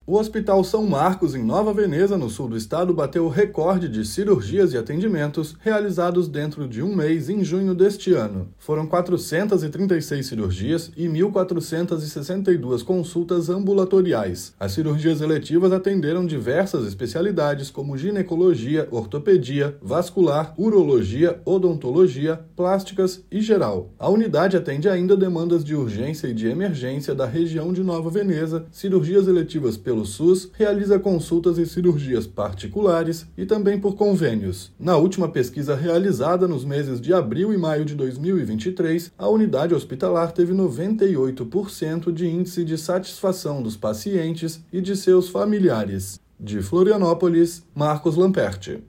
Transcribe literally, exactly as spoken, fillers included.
O Hospital São Marcos, em Nova Veneza, no sul do estado, bateu o recorde de cirurgias e atendimentos realizados dentro de um mês em junho deste ano. Foram quatrocentas e trinta e seis cirurgias e mil quatrocentas e sessenta e duas consultas ambulatoriais. As cirurgias eletivas atenderam diversas especialidades como ginecologia, ortopedia, vascular, urologia, odontologia, plásticas e geral. A unidade atende ainda demandas de urgência e de emergência da região de Nova Veneza, cirurgias eletivas pelo SUS, realiza consultas e cirurgias particulares e também por convênios. Na última pesquisa realizada nos meses de abril e maio de dois mil e vinte e três, a unidade hospitalar teve noventa e oito por cento de índice de satisfação dos pacientes e de seus familiares. De Florianópolis, Marcos Lamperti.